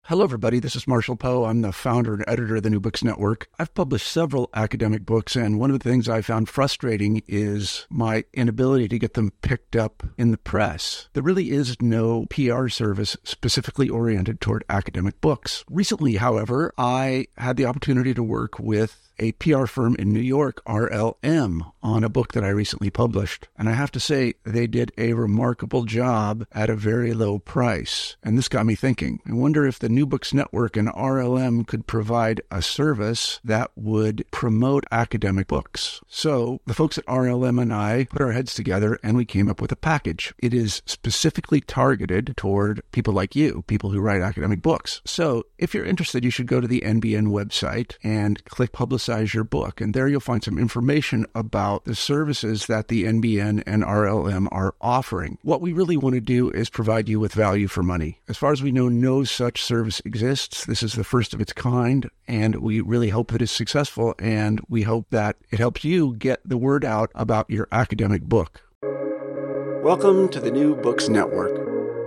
Hello, everybody. This is Marshall Poe. I'm the founder and editor of the New Books Network. I've published several academic books, and one of the things I found frustrating is my inability to get them picked up in the press. There really is no PR service specifically oriented toward academic books. Recently, however, I had the opportunity to work with a PR firm in New York, RLM, on a book that I recently published. And I have to say, they did a remarkable job at a very low price. And this got me thinking. I wonder if the New Books Network and RLM could provide a service that would promote academic books. So the folks at RLM and I put our heads together and we came up with a package. It is specifically targeted toward people like you, people who write academic books. So if you're interested, you should go to the NBN website and click Publicize Your Book. And there you'll find some information about the services that the NBN and RLM are offering. What we really want to do is provide you with value for money. As far as we know, no such service exists. This is the first of its kind, and we really hope that it's successful, and we hope that it helps you get the word out about your academic book. Welcome to the New Books Network.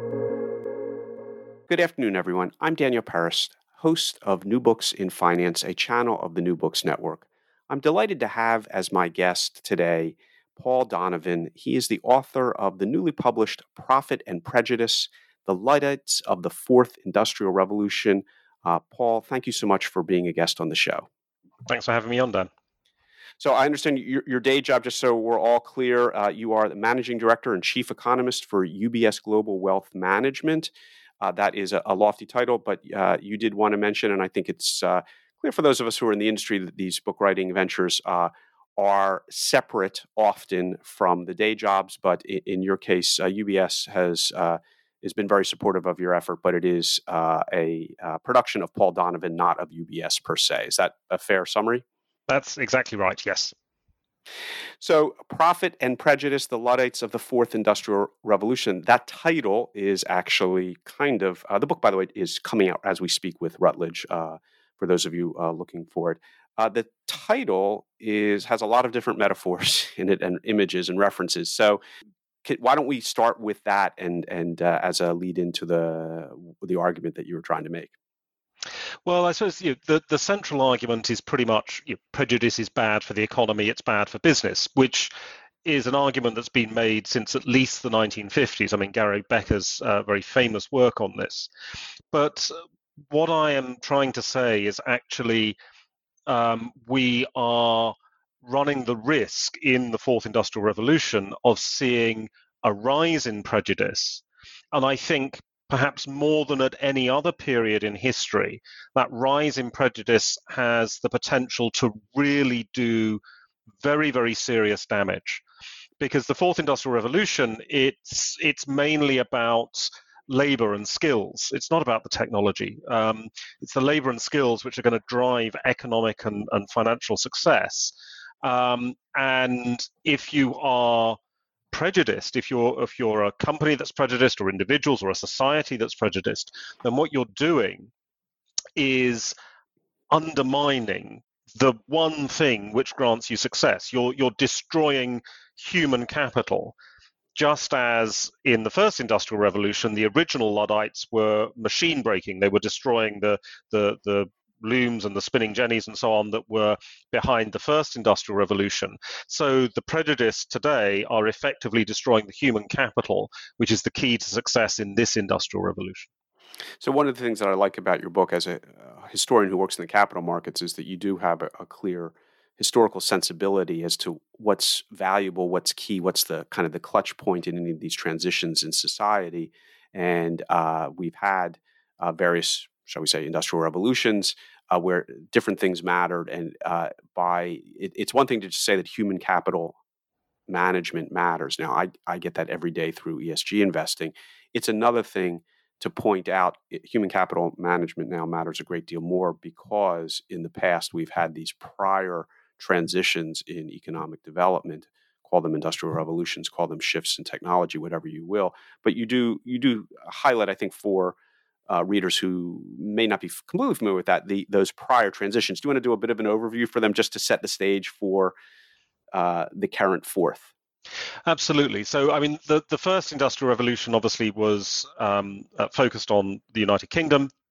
Good afternoon, everyone. I'm Daniel Paris, host of New Books in Finance, a channel of the New Books Network. I'm delighted to have as my guest today Paul Donovan. He is the author of the newly published Profit and Prejudice, The Luddites of the Fourth Industrial Revolution. Paul, thank you so much for being a guest on the show. Thanks for having me on, Dan. So I understand your day job, just so we're all clear, you are the managing director and chief economist for UBS Global Wealth Management. That is a lofty title, but you did want to mention, and I think it's clear for those of us who are in the industry that these book writing ventures are separate often from the day jobs. But in your case, UBS has been very supportive of your effort, but it is a production of Paul Donovan, not of UBS per se. Is that a fair summary? That's exactly right, yes. So, Profit and Prejudice, The Luddites of the Fourth Industrial Revolution, that title is actually kind of, the book, by the way, is coming out as we speak with Routledge, for those of you looking for it. The title has a lot of different metaphors in it and images and references. So, why don't we start with that and as a lead into the argument that you were trying to make? Well, I suppose the central argument is pretty much prejudice is bad for the economy, it's bad for business, which is an argument that's been made since at least the 1950s. I mean, Gary Becker's very famous work on this. But what I am trying to say is actually we are running the risk in the Fourth Industrial Revolution of seeing a rise in prejudice. And I think perhaps more than at any other period in history, that rise in prejudice has the potential to really do very, very serious damage. Because the Fourth Industrial Revolution, it's mainly about labor and skills. It's not about the technology. It's the labor and skills which are going to drive economic and financial success. And if you are prejudiced, if you're a company that's prejudiced, or individuals, or a society that's prejudiced, then what you're doing is undermining the one thing which grants you success. You're destroying human capital. Just as in the first industrial revolution, the original Luddites were machine breaking. They were destroying the looms and the spinning jennies and so on that were behind the first industrial revolution. So the prejudice today are effectively destroying the human capital, which is the key to success in this industrial revolution. So one of the things that I like about your book as a historian who works in the capital markets is that you do have a clear historical sensibility as to what's valuable, what's key, what's the kind of the clutch point in any of these transitions in society. And we've had various, shall we say, industrial revolutions where different things mattered. And it's one thing to just say that human capital management matters. Now, I get that every day through ESG investing. It's another thing to point out human capital management now matters a great deal more because in the past we've had these prior transitions in economic development, call them industrial revolutions, call them shifts in technology, whatever you will. But you do highlight, I think, for readers who may not be completely familiar with that, those prior transitions. Do you want to do a bit of an overview for them just to set the stage for the current fourth? Absolutely. So, I mean, the first industrial revolution obviously was focused on the United Kingdom.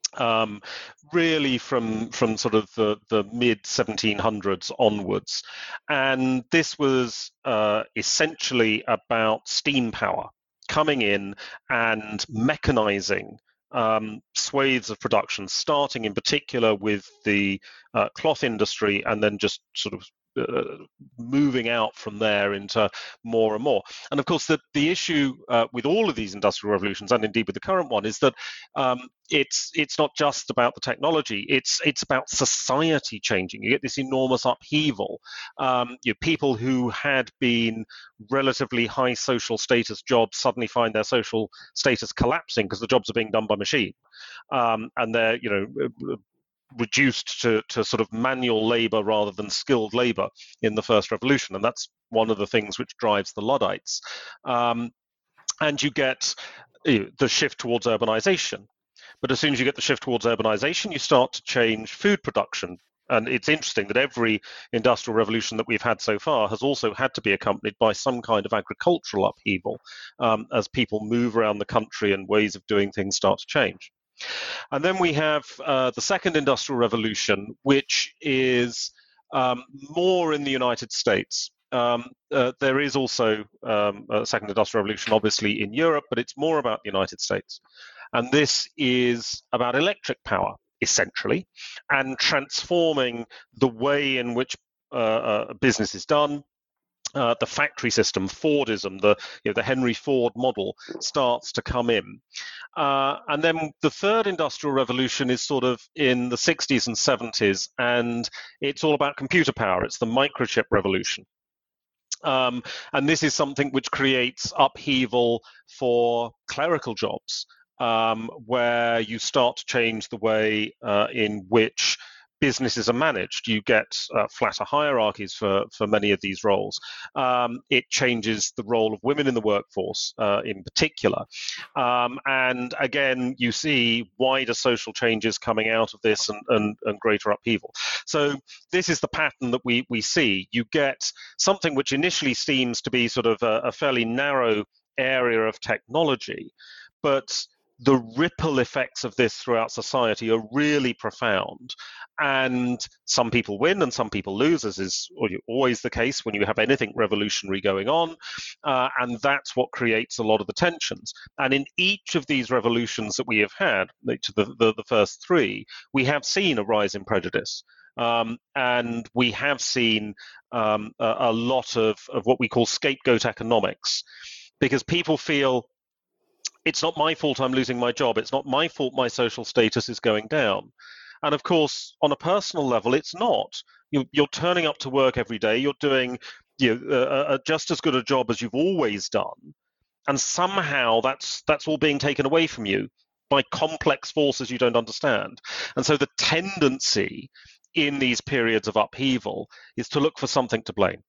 really from sort of the mid 1700s onwards. And this was essentially about steam power coming in and mechanizing swathes of production, starting in particular with the cloth industry, and then just sort of moving out from there into more and more. And of course, the issue with all of these industrial revolutions, and indeed with the current one, is that it's not just about the technology; it's about society changing. You get this enormous upheaval. People who had been relatively high social status jobs suddenly find their social status collapsing because the jobs are being done by machine, and they're reduced to sort of manual labor rather than skilled labor in the first revolution. And that's one of the things which drives the Luddites. And you get the shift towards urbanization. But as soon as you get the shift towards urbanization, you start to change food production. And it's interesting that every industrial revolution that we've had so far has also had to be accompanied by some kind of agricultural upheaval as people move around the country and ways of doing things start to change. And then we have the second industrial revolution, which is more in the United States. There is also a second industrial revolution, obviously, in Europe, but it's more about the United States. And this is about electric power, essentially, and transforming the way in which business is done. The factory system, Fordism, the Henry Ford model starts to come in. And then the third industrial revolution is sort of in the 60s and 70s, and it's all about computer power. It's the microchip revolution. And this is something which creates upheaval for clerical jobs, where you start to change the way in which businesses are managed. You get flatter hierarchies for many of these roles. It changes the role of women in the workforce in particular. And again, you see wider social changes coming out of this and greater upheaval. So this is the pattern that we see. You get something which initially seems to be sort of a fairly narrow area of technology, but the ripple effects of this throughout society are really profound. And some people win and some people lose, as is always the case when you have anything revolutionary going on. And that's what creates a lot of the tensions. And in each of these revolutions that we have had, each of the first three, we have seen a rise in prejudice. And we have seen a lot of what we call scapegoat economics, because people feel, it's not my fault I'm losing my job. It's not my fault my social status is going down. And of course, on a personal level, it's not. You're turning up to work every day. You're doing just as good a job as you've always done. And somehow that's all being taken away from you by complex forces you don't understand. And so the tendency in these periods of upheaval is to look for something to blame.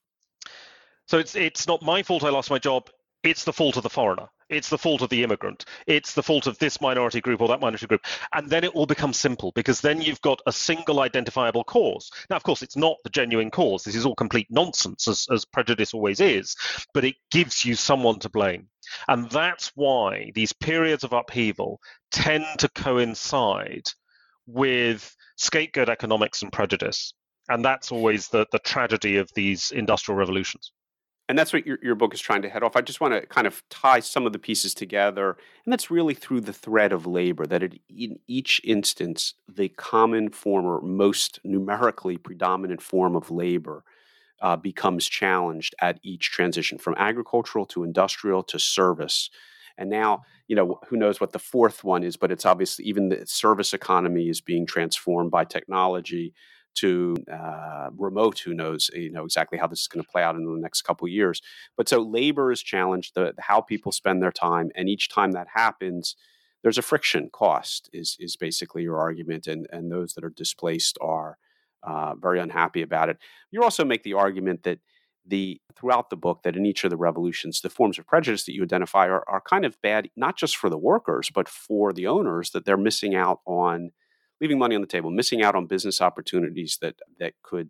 So it's not my fault I lost my job. It's the fault of the foreigner. It's the fault of the immigrant. It's the fault of this minority group or that minority group. And then it will become simple, because then you've got a single identifiable cause. Now, of course, it's not the genuine cause. This is all complete nonsense, as prejudice always is, but it gives you someone to blame. And that's why these periods of upheaval tend to coincide with scapegoat economics and prejudice. And that's always the tragedy of these industrial revolutions. And that's what your book is trying to head off. I just want to kind of tie some of the pieces together, and that's really through the thread of labor, that in each instance, the common form or most numerically predominant form of labor becomes challenged at each transition, from agricultural to industrial to service. And now, who knows what the fourth one is, but it's obviously even the service economy is being transformed by technology to remote. Who knows, exactly how this is going to play out in the next couple of years. But so labor is challenged, how people spend their time, and each time that happens, there's a friction cost. Is basically your argument, and those that are displaced are very unhappy about it. You also make the argument that throughout the book, that in each of the revolutions, the forms of prejudice that you identify are kind of bad, not just for the workers, but for the owners, that they're missing out on leaving money on the table, missing out on business opportunities that could,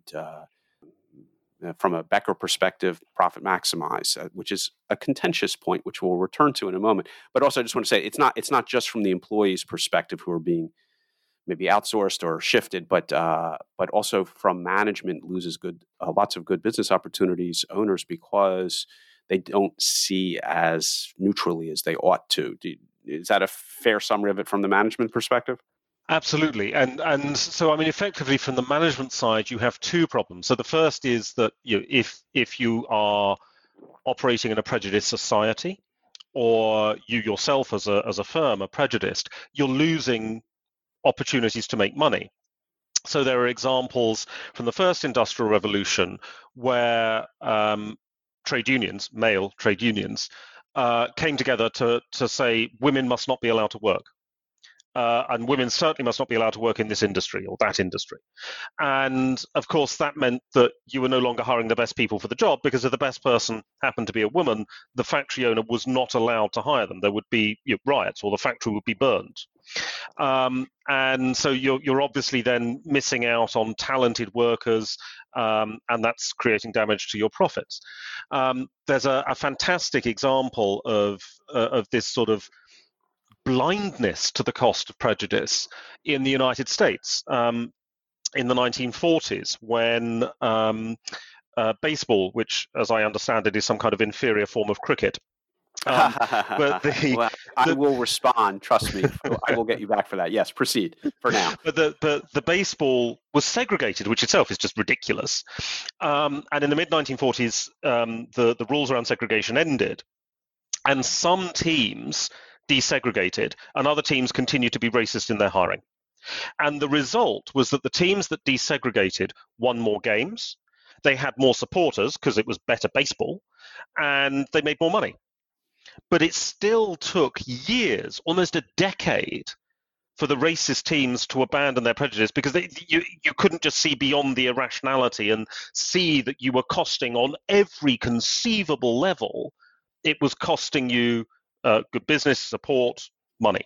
from a Becker perspective, profit maximize, which is a contentious point, which we'll return to in a moment. But also, I just want to say it's not just from the employee's perspective who are being maybe outsourced or shifted, but also from management loses lots of good business opportunities, owners, because they don't see as neutrally as they ought to. Is that a fair summary of it from the management perspective? Absolutely. And so, I mean, effectively from the management side, you have two problems. So the first is that if you are operating in a prejudiced society, or you yourself as a firm are prejudiced, you're losing opportunities to make money. So there are examples from the first industrial revolution where trade unions, male trade unions, came together to say women must not be allowed to work. And women certainly must not be allowed to work in this industry or that industry. And of course, that meant that you were no longer hiring the best people for the job, because if the best person happened to be a woman, the factory owner was not allowed to hire them. There would be riots, or the factory would be burned. And so you're obviously then missing out on talented workers, and that's creating damage to your profits. There's a fantastic example of this sort of blindness to the cost of prejudice in the United States in the 1940s, when baseball, which, as I understand it, is some kind of inferior form of cricket. But I will respond. Trust me, I will get you back for that. Yes, proceed for now. But the baseball was segregated, which itself is just ridiculous. And in the mid 1940s, the rules around segregation ended, and some teams desegregated, and other teams continued to be racist in their hiring. And the result was that the teams that desegregated won more games, they had more supporters because it was better baseball, and they made more money. But it still took years, almost a decade, for the racist teams to abandon their prejudice, because you couldn't just see beyond the irrationality and see that you were costing on every conceivable level. It was costing you good business, support, money.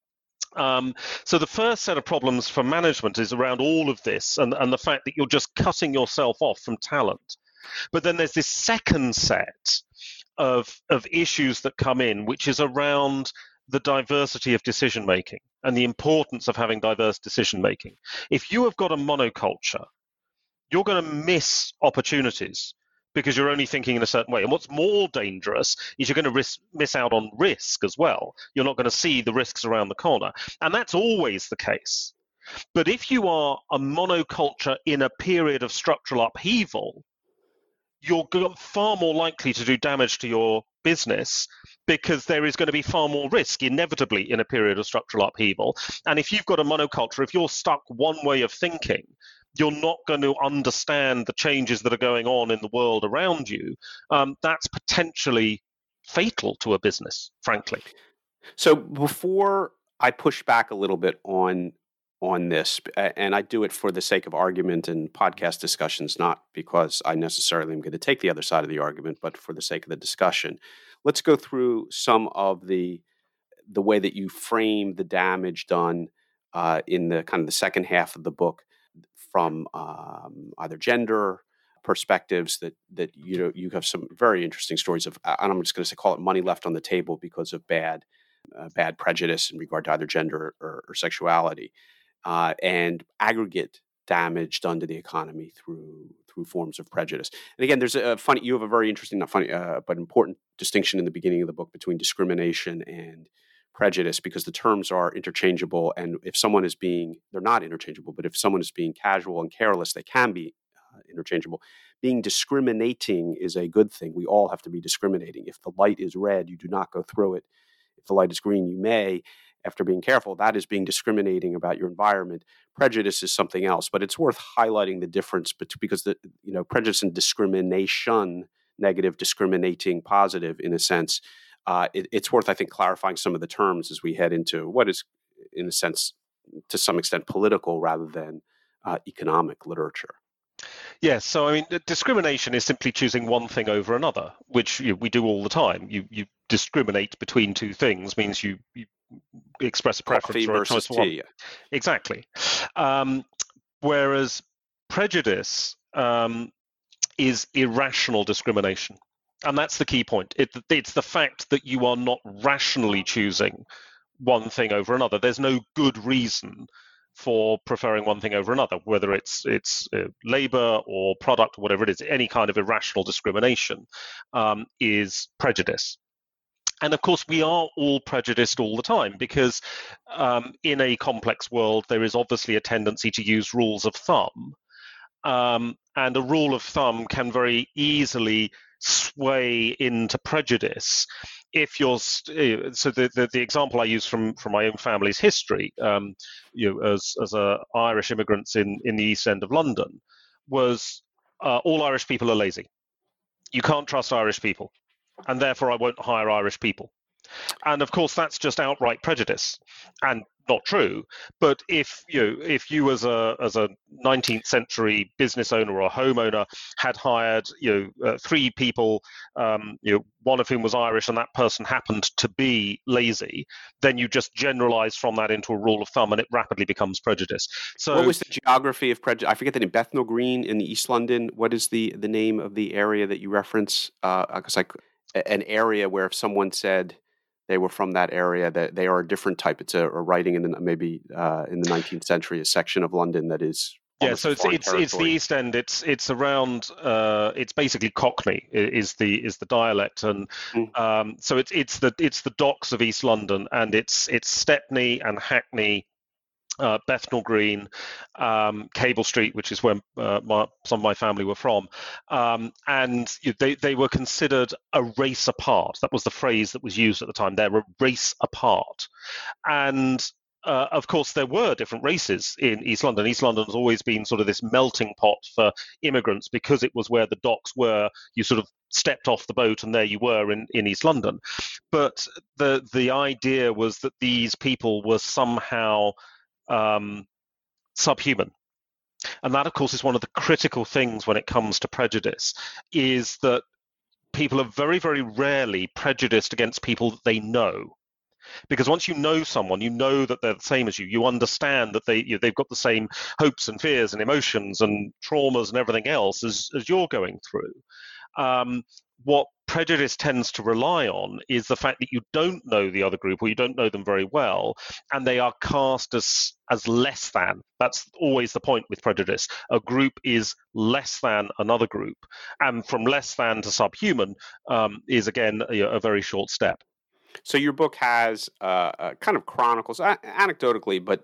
So the first set of problems for management is around all of this, and the fact that you're just cutting yourself off from talent. But then there's this second set of issues that come in, which is around the diversity of decision making and the importance of having diverse decision making. If you have got a monoculture, you're going to miss opportunities because you're only thinking in a certain way. And what's more dangerous is you're going to miss out on risk as well. You're not going to see the risks around the corner. And that's always the case. But if you are a monoculture in a period of structural upheaval, you're far more likely to do damage to your business, because there is going to be far more risk inevitably in a period of structural upheaval. And if you've got a monoculture, if you're stuck one way of thinking, you're not going to understand the changes that are going on in the world around you. That's potentially fatal to a business, frankly. So before I push back a little bit on this, and I do it for the sake of argument and podcast discussions, not because I necessarily am going to take the other side of the argument, but for the sake of the discussion, let's go through some of the way that you frame the damage done in the kind of the second half of the book, from either gender perspectives that you have some very interesting stories of, and I'm just going to call it money left on the table because of bad prejudice in regard to either gender or sexuality, and aggregate damage done to the economy through forms of prejudice. And again, there's you have a very interesting, not funny, but important distinction in the beginning of the book between discrimination and prejudice, because the terms are interchangeable, and if someone is they're not interchangeable, but if someone is being casual and careless, they can be interchangeable. Being discriminating is a good thing. We all have to be discriminating. If the light is red, you do not go through it. If the light is green, you may, after being careful. That is being discriminating about your environment. Prejudice is something else, but it's worth highlighting the difference because prejudice and discrimination, negative, discriminating, positive, in a sense. It's worth, I think, clarifying some of the terms as we head into what is, in a sense, to some extent, political rather than economic literature. Yes, so I mean, discrimination is simply choosing one thing over another, which we do all the time. You discriminate between two things, means you express a preference or a choice for one. Exactly. Whereas prejudice is irrational discrimination. And that's the key point. It's the fact that you are not rationally choosing one thing over another. There's no good reason for preferring one thing over another, whether it's labor or product or whatever it is. Any kind of irrational discrimination is prejudice. And of course, we are all prejudiced all the time because in a complex world, there is obviously a tendency to use rules of thumb. And a rule of thumb can very easily sway into prejudice if you're so the example I use from my own family's history, as Irish immigrants in the East End of London, was all Irish people are lazy. You can't trust Irish people, and therefore I won't hire Irish people. And of course, that's just outright prejudice and not true. But if you as a 19th century business owner or a homeowner had hired 3 people, one of whom was Irish, and that person happened to be lazy, then you just generalize from that into a rule of thumb, and it rapidly becomes prejudice. So, what was the geography of prejudice? I forget the name. Bethnal Green in East London. What is the name of the area that you reference? Because an area where if someone said they were from that area, that they are a different type. It's a writing in the 19th century, a section of London that is so it's the East End. It's around. It's basically Cockney is the dialect, and so it's the docks of East London, and it's Stepney and Hackney. Bethnal Green, Cable Street, which is where some of my family were from, and they were considered a race apart. That was the phrase that was used at the time. They're a race apart, and of course there were different races in East London. East London has always been sort of this melting pot for immigrants because it was where the docks were. You sort of stepped off the boat and there you were in East London. But the idea was that these people were somehow subhuman. And that, of course, is one of the critical things when it comes to prejudice, is that people are very, very rarely prejudiced against people that they know. Because once you know someone, you know that they're the same as you. You understand that they've got the same hopes and fears and emotions and traumas and everything else as you're going through. What prejudice tends to rely on is the fact that you don't know the other group, or you don't know them very well, and they are cast as less than. That's always the point with prejudice. A group is less than another group, and from less than to subhuman is again a very short step. So your book has kind of chronicles, anecdotally, but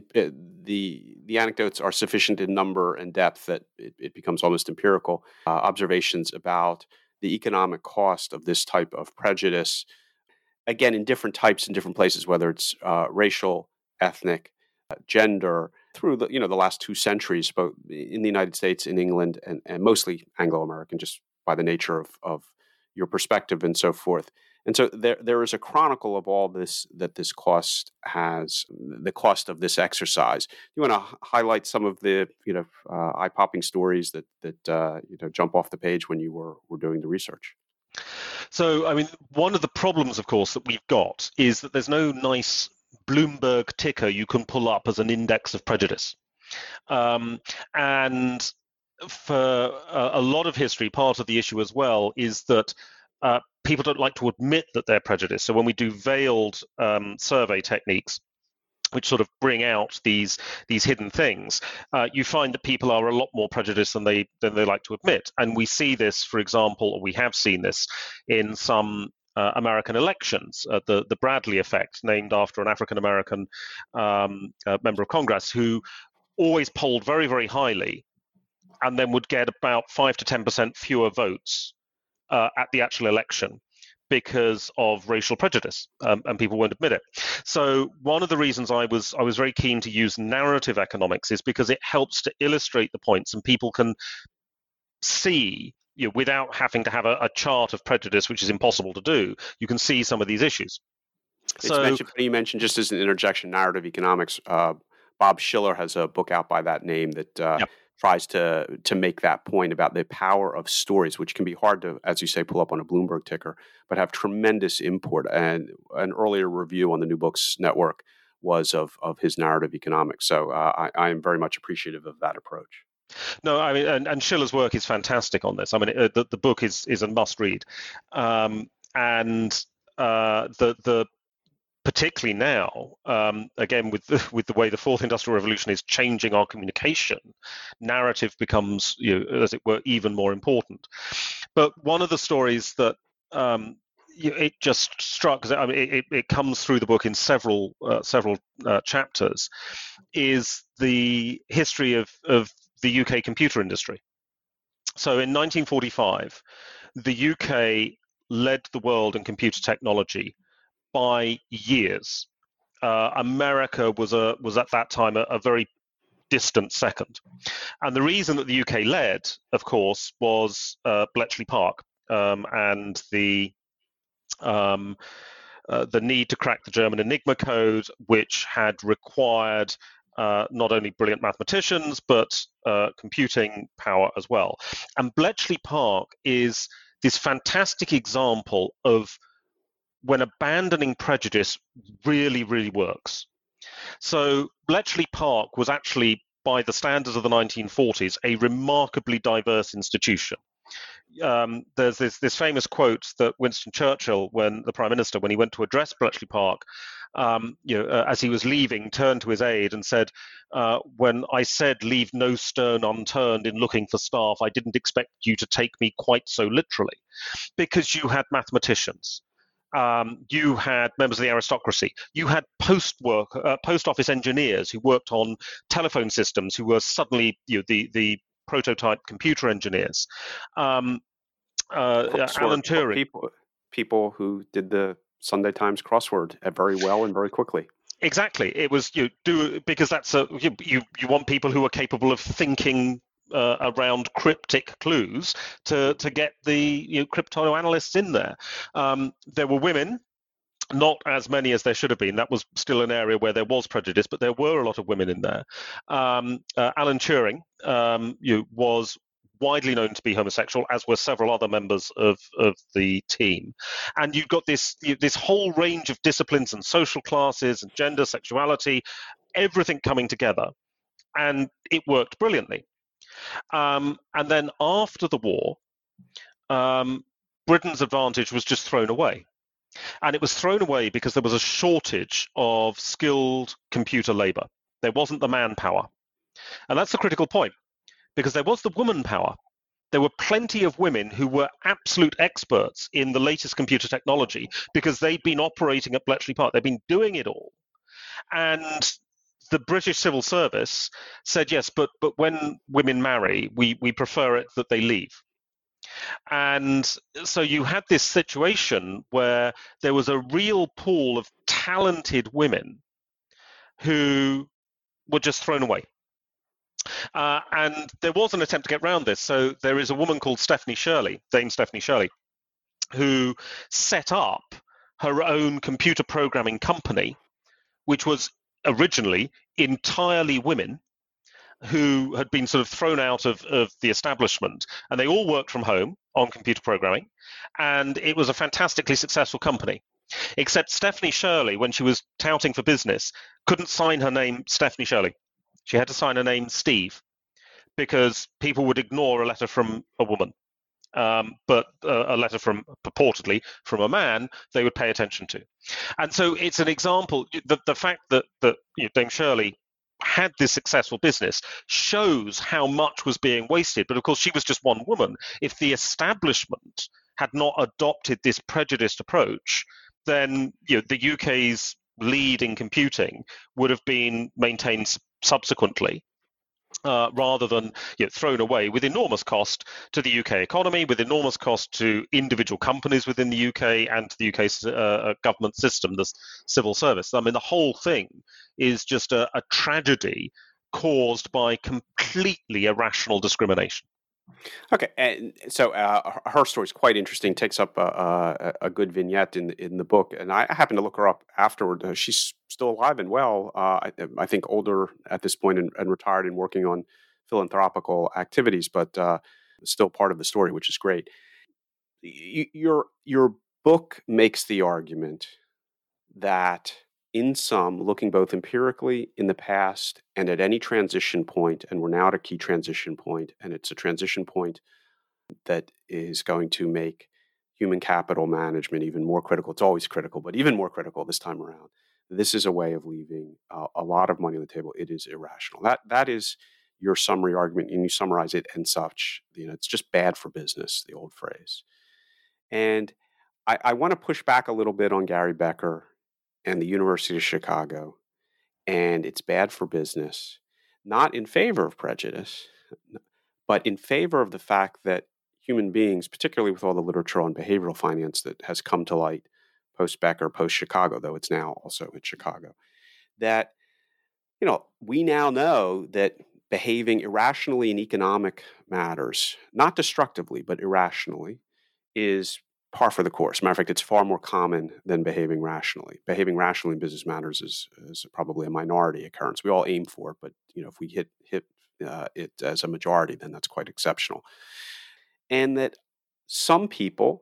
the anecdotes are sufficient in number and depth that it becomes almost empirical observations about the economic cost of this type of prejudice, again, in different types in different places, whether it's racial, ethnic, gender, through the last 2 centuries, both in the United States, in England, and mostly Anglo-American, just by the nature of your perspective and so forth. And so there is a chronicle of all this that this cost has, the cost of this exercise. You want to highlight some of the eye-popping stories that jump off the page when you were doing the research? So, I mean, one of the problems, of course, that we've got is that there's no nice Bloomberg ticker you can pull up as an index of prejudice. And for a lot of history, part of the issue as well is that people don't like to admit that they're prejudiced. So when we do veiled survey techniques, which sort of bring out these hidden things, you find that people are a lot more prejudiced than they like to admit. And we see this, for example, or we have seen this in some American elections, the Bradley effect, named after an African-American member of Congress who always polled very, very highly and then would get about 5 to 10% fewer votes at the actual election because of racial prejudice, and people won't admit it. So one of the reasons I was very keen to use narrative economics is because it helps to illustrate the points, and people can see, without having to have a chart of prejudice, which is impossible to do, you can see some of these issues. You mentioned, just as an interjection, narrative economics. Bob Schiller has a book out by that name that tries to make that point about the power of stories, which can be hard to, as you say, pull up on a Bloomberg ticker, but have tremendous import. And an earlier review on the New Books Network was of his narrative economics. So I am very much appreciative of that approach. No, I mean, and Schiller's work is fantastic on this. I mean, the book is a must read, and the particularly now, again, with the way the fourth industrial revolution is changing our communication, narrative becomes, as it were, even more important. But one of the stories that it just struck, I mean, it comes through the book in several chapters, is the history of the UK computer industry. So in 1945, the UK led the world in computer technology by years. America was at that time a very distant second. And the reason that the UK led, of course, was Bletchley Park and the need to crack the German Enigma code, which had required not only brilliant mathematicians, but computing power as well. And Bletchley Park is this fantastic example of when abandoning prejudice really, really works. So Bletchley Park was actually, by the standards of the 1940s, a remarkably diverse institution. There's this famous quote that Winston Churchill, when the Prime Minister, when he went to address Bletchley Park, as he was leaving, turned to his aide and said, when I said leave no stone unturned in looking for staff, I didn't expect you to take me quite so literally, because you had mathematicians. You had members of the aristocracy. You had post office engineers who worked on telephone systems, who were suddenly the prototype computer engineers. Alan Turing. People who did the Sunday Times crossword very well and very quickly. Exactly. It was because that's you want people who are capable of thinking around cryptic clues to get the cryptoanalysts in there. There were women, not as many as there should have been. That was still an area where there was prejudice, but there were a lot of women in there. Alan Turing was widely known to be homosexual, as were several other members of the team. And you've got this whole range of disciplines and social classes and gender, sexuality, everything coming together. And it worked brilliantly. And then after the war, Britain's advantage was just thrown away. And it was thrown away because there was a shortage of skilled computer labor. There wasn't the manpower. And that's the critical point, because there was the woman power. There were plenty of women who were absolute experts in the latest computer technology because they'd been operating at Bletchley Park. They'd been doing it all. And the British Civil Service said, yes, but when women marry, we prefer it that they leave. And so you had this situation where there was a real pool of talented women who were just thrown away. And there was an attempt to get around this. So there is a woman called Dame Stephanie Shirley, who set up her own computer programming company, which was originally entirely women who had been sort of thrown out of the establishment, and they all worked from home on computer programming, and it was a fantastically successful company. Except Stephanie Shirley, when she was touting for business, couldn't sign her name Stephanie Shirley. She had to sign her name Steve, because people would ignore a letter from a woman. But a letter purportedly from a man, they would pay attention to. And so it's an example, the fact that Dame Shirley had this successful business shows how much was being wasted. But of course, she was just one woman. If the establishment had not adopted this prejudiced approach, then the UK's lead in computing would have been maintained subsequently, rather than thrown away with enormous cost to the UK economy, with enormous cost to individual companies within the UK and to the UK's government system, the civil service. I mean, the whole thing is just a tragedy caused by completely irrational discrimination. Okay, and so her story is quite interesting. Takes up a good vignette in the book, and I happened to look her up afterward. She's still alive and well. I think older at this point and retired and working on philanthropical activities, but still part of the story, which is great. Your book makes the argument that in sum, looking both empirically in the past and at any transition point, and we're now at a key transition point, and it's a transition point that is going to make human capital management even more critical. It's always critical, but even more critical this time around. This is a way of leaving a lot of money on the table. It is irrational. That is your summary argument, and you summarize it and such. It's just bad for business, the old phrase. And I want to push back a little bit on Gary Becker and the University of Chicago, and it's bad for business, not in favor of prejudice, but in favor of the fact that human beings, particularly with all the literature on behavioral finance that has come to light post-Becker, post-Chicago, though it's now also in Chicago, that, we now know that behaving irrationally in economic matters, not destructively, but irrationally, is par for the course. Matter of fact, it's far more common than behaving rationally. Behaving rationally in business matters is probably a minority occurrence. We all aim for it, but if we hit it as a majority, then that's quite exceptional. And that some people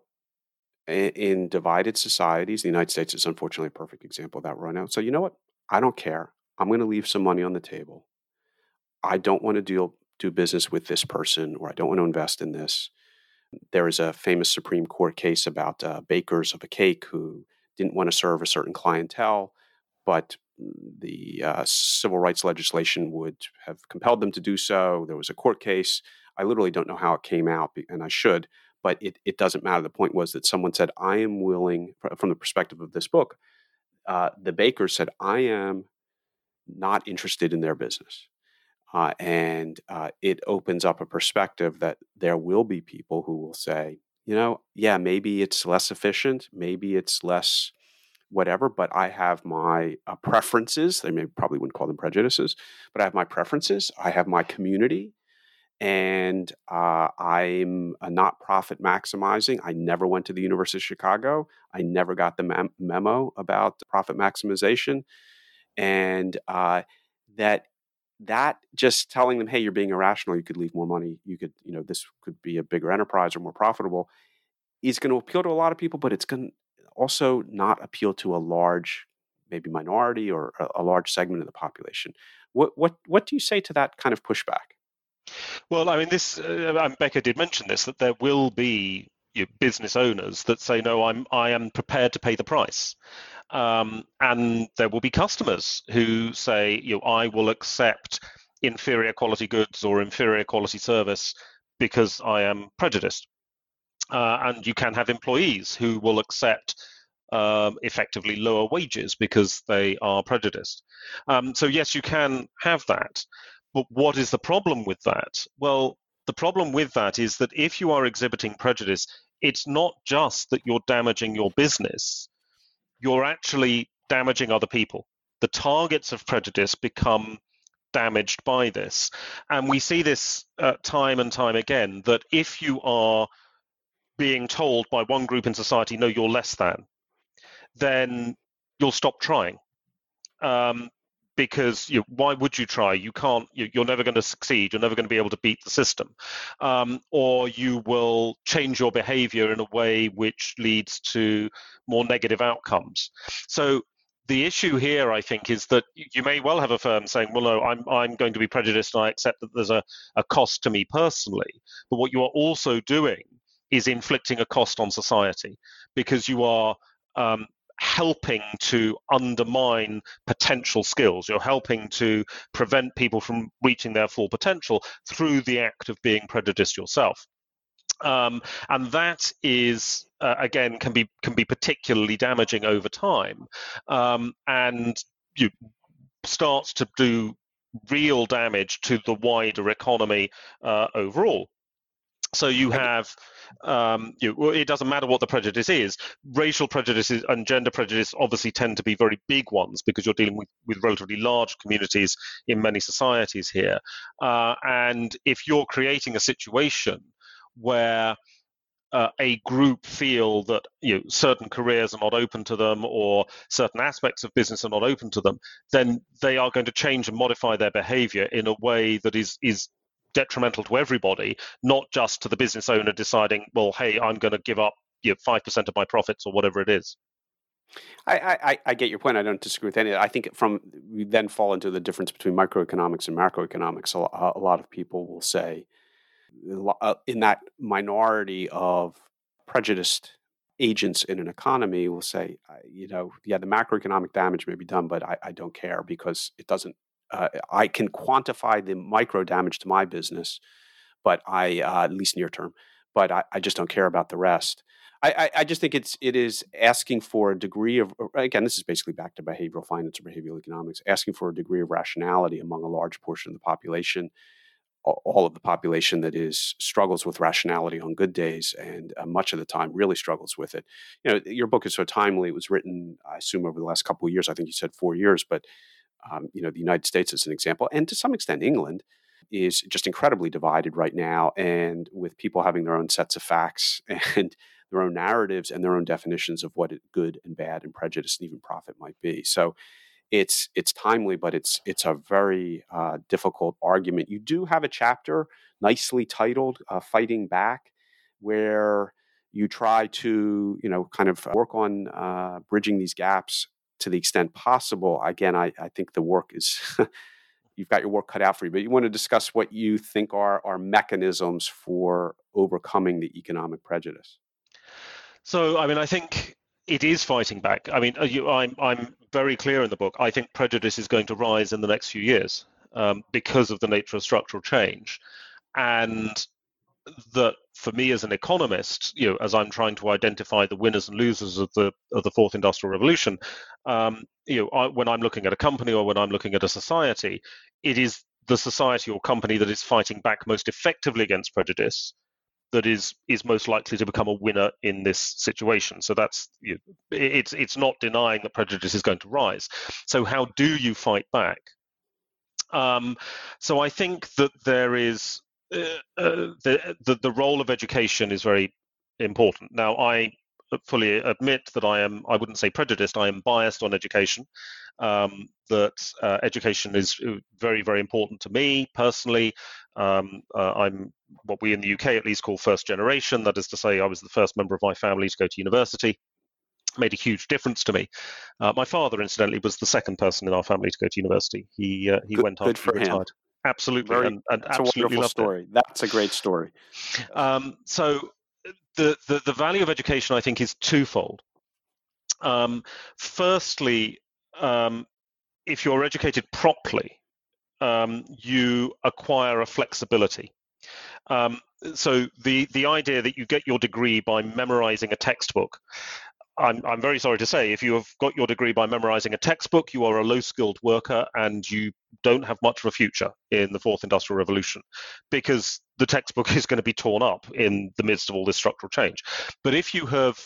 in divided societies, the United States is unfortunately a perfect example of that right now. So you know what? I don't care. I'm going to leave some money on the table. I don't want to do business with this person, or I don't want to invest in this. There is a famous Supreme Court case about bakers of a cake who didn't want to serve a certain clientele, but the civil rights legislation would have compelled them to do so. There was a court case. I literally don't know how it came out, and I should, but it doesn't matter. The point was that someone said, I am willing, from the perspective of this book, the baker said, I am not interested in their business. And it opens up a perspective that there will be people who will say, maybe it's less efficient, maybe it's less whatever, but I have my preferences. They probably wouldn't call them prejudices, but I have my preferences. I have my community, and I'm not profit maximizing. I never went to the University of Chicago. I never got the memo about profit maximization, and that just telling them, hey, you're being irrational, you could leave more money, you could, this could be a bigger enterprise or more profitable, is going to appeal to a lot of people, but it's going to also not appeal to a large, maybe minority or a large segment of the population. What do you say to that kind of pushback? Well, I mean, Becker did mention this, that there will be business owners that say, no, I am prepared to pay the price. And there will be customers who say, I will accept inferior quality goods or inferior quality service because I am prejudiced. And you can have employees who will accept effectively lower wages because they are prejudiced. So yes, you can have that. But what is the problem with that? Well, the problem with that is that if you are exhibiting prejudice, it's not just that you're damaging your business, you're actually damaging other people. The targets of prejudice become damaged by this. And we see this time and time again, that if you are being told by one group in society, no, you're less than, then you'll stop trying. Because why would you try? You can't. You're never going to succeed. You're never going to be able to beat the system, or you will change your behavior in a way which leads to more negative outcomes. So the issue here, I think, is that you may well have a firm saying, well, no, I'm going to be prejudiced and I accept that there's a cost to me personally. But what you are also doing is inflicting a cost on society, because you are helping to undermine potential skills. You're helping to prevent people from reaching their full potential through the act of being prejudiced yourself. And that is, again, can be particularly damaging over time, and starts to do real damage to the wider economy overall. So you have, it doesn't matter what the prejudice is. Racial prejudices and gender prejudice obviously tend to be very big ones, because you're dealing with relatively large communities in many societies here. And if you're creating a situation where a group feel that certain careers are not open to them, or certain aspects of business are not open to them, then they are going to change and modify their behavior in a way that is detrimental to everybody, not just to the business owner deciding, well, hey, I'm going to give up 5% of my profits or whatever it is. I get your point. I don't disagree with any of it. I think we then fall into the difference between microeconomics and macroeconomics. A lot of people will say, in that minority of prejudiced agents in an economy will say, yeah, the macroeconomic damage may be done, but I don't care because it doesn't. I can quantify the micro damage to my business, but at least near term, but I just don't care about the rest. I just think it is asking for a degree of, again, this is basically back to behavioral finance or behavioral economics, asking for a degree of rationality among a large portion of the population, all of the population that struggles with rationality on good days, and much of the time really struggles with it. Your book is so timely. It was written, I assume, over the last couple of years. I think you said 4 years, but the United States is an example, and to some extent England is just incredibly divided right now, and with people having their own sets of facts and their own narratives and their own definitions of what good and bad and prejudice and even profit might be. So it's timely, but it's a very difficult argument. You do have a chapter nicely titled "Fighting Back," where you try to kind of work on bridging these gaps to the extent possible. Again, I think the work is you've got your work cut out for you, but you want to discuss what you think are mechanisms for overcoming the economic prejudice. So, I think it is fighting back. I'm very clear in the book. I think prejudice is going to rise in the next few years because of the nature of structural change, and that for me as an economist, as I'm trying to identify the winners and losers of the fourth industrial revolution, when I'm looking at a company or when I'm looking at a society, it is the society or company that is fighting back most effectively against prejudice that is most likely to become a winner in this situation. So that's it's not denying that prejudice is going to rise. So how do you fight back? So I think that there is the role of education is very important. Now, I fully admit that I wouldn't say prejudiced, I am biased on education. That education is very, very important to me personally. I'm what we in the UK at least call first generation. That is to say, I was the first member of my family to go to university. Made a huge difference to me. My father, incidentally, was the second person in our family to go to university. He went after he retired. Absolutely, and that's absolutely a wonderful loved story. it. That's a great story. So the value of education, I think, is twofold. Firstly, if you're educated properly, you acquire a flexibility. So the idea that you get your degree by memorizing a textbook, I'm very sorry to say, if you have got your degree by memorizing a textbook, you are a low-skilled worker and you don't have much of a future in the fourth industrial revolution, because the textbook is going to be torn up in the midst of all this structural change. But if you have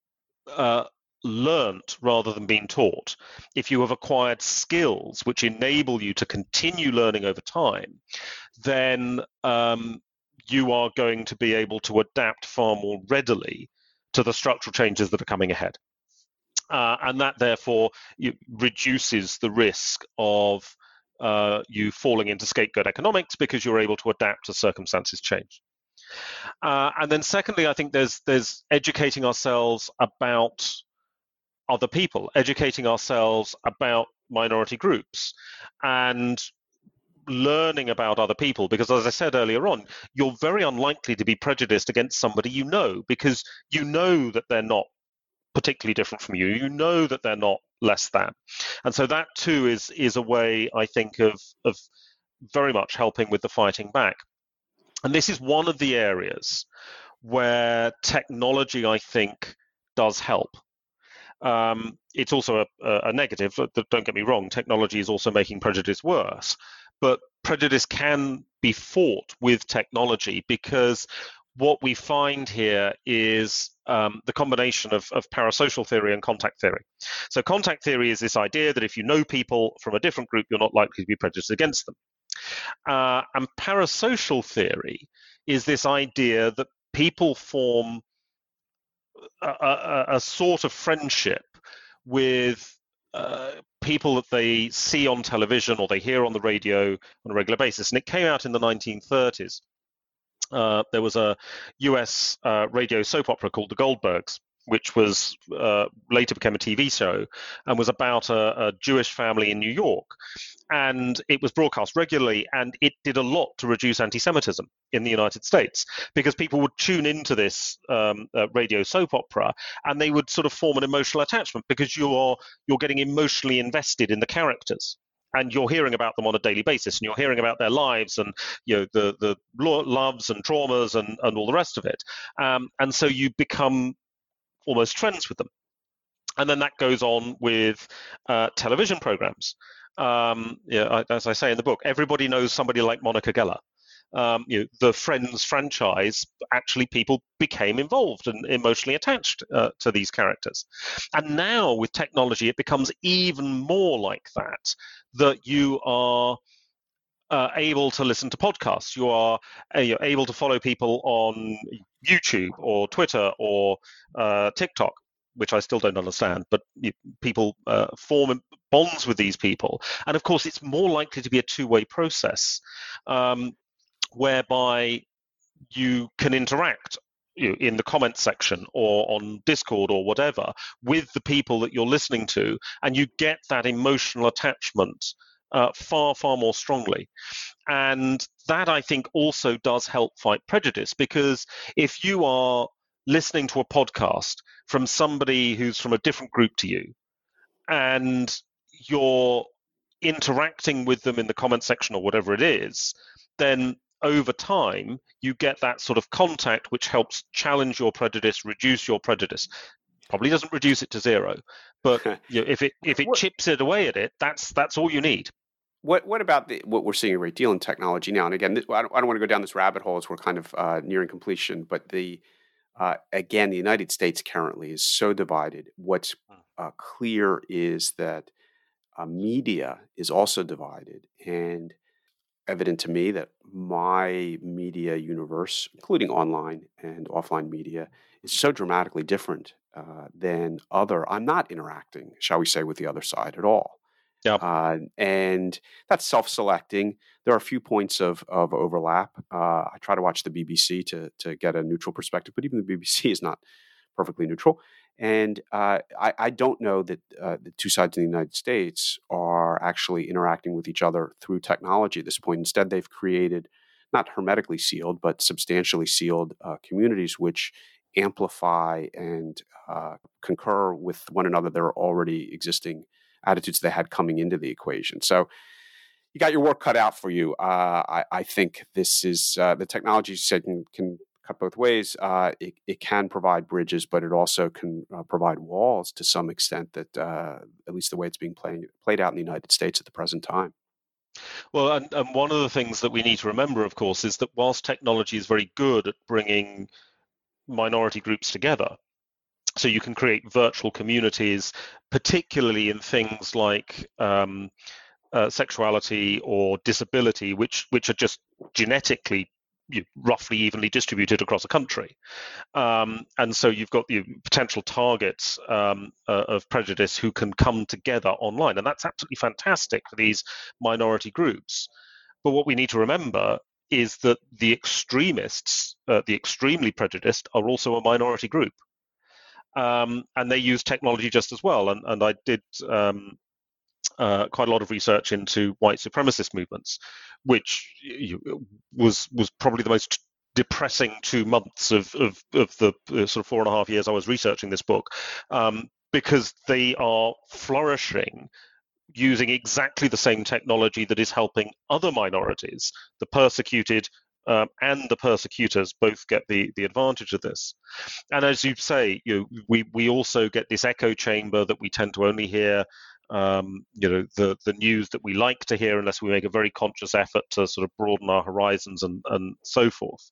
learnt rather than being taught, if you have acquired skills which enable you to continue learning over time, then you are going to be able to adapt far more readily to the structural changes that are coming ahead. And that therefore reduces the risk of you falling into scapegoat economics, because you're able to adapt as circumstances change. And then secondly, I think there's educating ourselves about other people, educating ourselves about minority groups, and learning about other people, because as I said earlier on, you're very unlikely to be prejudiced against somebody because you know that they're not particularly different from you. You know that they're not less than. And so that too is a way, I think, of very much helping with the fighting back. And this is one of the areas where technology, I think, does help. It's also a negative. Don't get me wrong, technology is also making prejudice worse. But prejudice can be fought with technology, because what we find here is the combination of parasocial theory and contact theory. So contact theory is this idea that if you know people from a different group, you're not likely to be prejudiced against them. And parasocial theory is this idea that people form a sort of friendship with people that they see on television or they hear on the radio on a regular basis. And it came out in the 1930s. There was a US radio soap opera called The Goldbergs, which was later became a TV show and was about a Jewish family in New York. And it was broadcast regularly, and it did a lot to reduce anti-Semitism in the United States, because people would tune into this radio soap opera, and they would sort of form an emotional attachment, because you're getting emotionally invested in the characters, and you're hearing about them on a daily basis, and you're hearing about their lives, and the loves and traumas and all the rest of it, and so you become almost friends with them. And then that goes on with television programs. As I say in the book, everybody knows somebody like Monica Geller. The Friends franchise, actually people became involved and emotionally attached to these characters. And now with technology, it becomes even more like that you are able to listen to podcasts. You are able to follow people on YouTube or Twitter or TikTok, which I still don't understand, but people form bonds with these people. And of course, it's more likely to be a two-way process, whereby you can interact in the comment section or on Discord or whatever with the people that you're listening to, and you get that emotional attachment far, far more strongly. And that, I think, also does help fight prejudice, because if you are listening to a podcast from somebody who's from a different group to you, and you're interacting with them in the comment section or whatever it is, then over time you get that sort of contact which helps challenge your prejudice, reduce your prejudice. Probably doesn't reduce it to zero, but if it chips it away at it, that's all you need. What about what we're seeing a great deal in technology now? And again, I don't want to go down this rabbit hole as we're kind of nearing completion, but again, the United States currently is so divided. What's clear is that media is also divided, and evident to me that my media universe, including online and offline media, is so dramatically different than other. I'm not interacting, shall we say, with the other side at all. Yep. And that's self-selecting. There are a few points of overlap. I try to watch the BBC to get a neutral perspective, but even the BBC is not perfectly neutral. And I don't know that the two sides in the United States are actually interacting with each other through technology at this point. Instead, they've created not hermetically sealed, but substantially sealed communities which amplify and concur with one another their already existing attitudes they had coming into the equation. So you got your work cut out for you. I think this is the technology, you said, can cut both ways. It can provide bridges, but it also can provide walls to some extent, that at least the way it's being played out in the United States at the present time. Well, and one of the things that we need to remember, of course, is that whilst technology is very good at bringing minority groups together, so you can create virtual communities, particularly in things like sexuality or disability, which are just genetically roughly evenly distributed across a country. And so you've got the potential targets of prejudice who can come together online. And that's absolutely fantastic for these minority groups. But what we need to remember is that the extremists, the extremely prejudiced, are also a minority group. And they use technology just as well. And I did quite a lot of research into white supremacist movements, which was probably the most depressing 2 months of the sort of 4.5 years I was researching this book, because they are flourishing using exactly the same technology that is helping other minorities, the persecuted and the persecutors both get the advantage of this. And as you say, we also get this echo chamber that we tend to only hear the news that we like to hear, unless we make a very conscious effort to sort of broaden our horizons and so forth.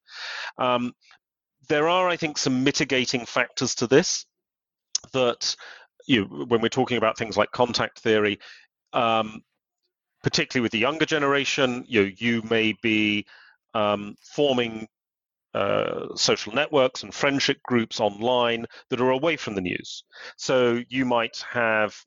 There are, I think, some mitigating factors to this, that when we're talking about things like contact theory, particularly with the younger generation, you may be forming social networks and friendship groups online that are away from the news. So you might have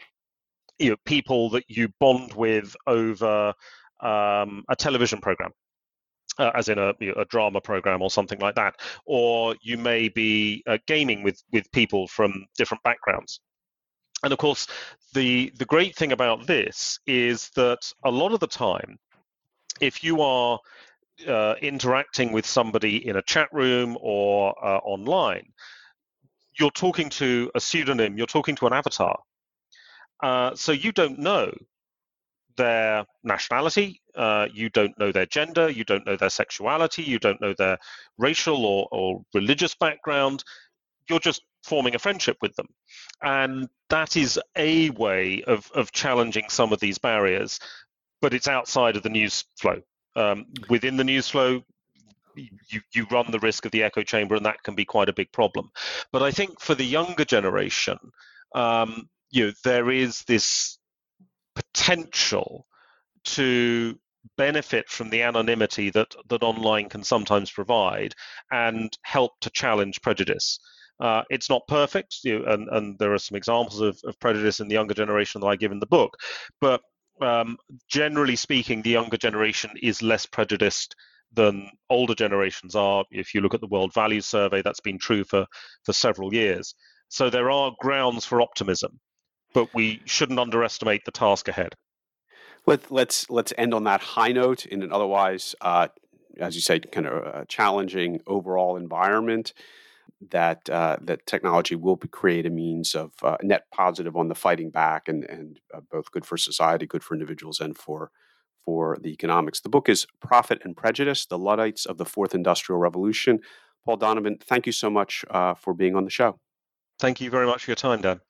people that you bond with over a television program, as in a drama program or something like that, or you may be gaming with people from different backgrounds. And of course, the great thing about this is that a lot of the time, if you are interacting with somebody in a chat room or online, you're talking to a pseudonym, you're talking to an avatar. So you don't know their nationality, you don't know their gender, you don't know their sexuality, you don't know their racial or religious background. You're just forming a friendship with them. And that is a way of challenging some of these barriers, but it's outside of the news flow. Within the news flow, you run the risk of the echo chamber, and that can be quite a big problem. But I think for the younger generation, there is this potential to benefit from the anonymity that online can sometimes provide and help to challenge prejudice. It's not perfect, and there are some examples of prejudice in the younger generation that I give in the book, but generally speaking, the younger generation is less prejudiced than older generations are. If you look at the World Values Survey, that's been true for several years. So there are grounds for optimism, but we shouldn't underestimate the task ahead. Let's end on that high note in an otherwise, as you say, kind of challenging overall environment. That technology will create a means of net positive on the fighting back, and both good for society, good for individuals, and for the economics. The book is Profit and Prejudice: The Luddites of the Fourth Industrial Revolution. Paul Donovan, thank you so much for being on the show. Thank you very much for your time, Dan.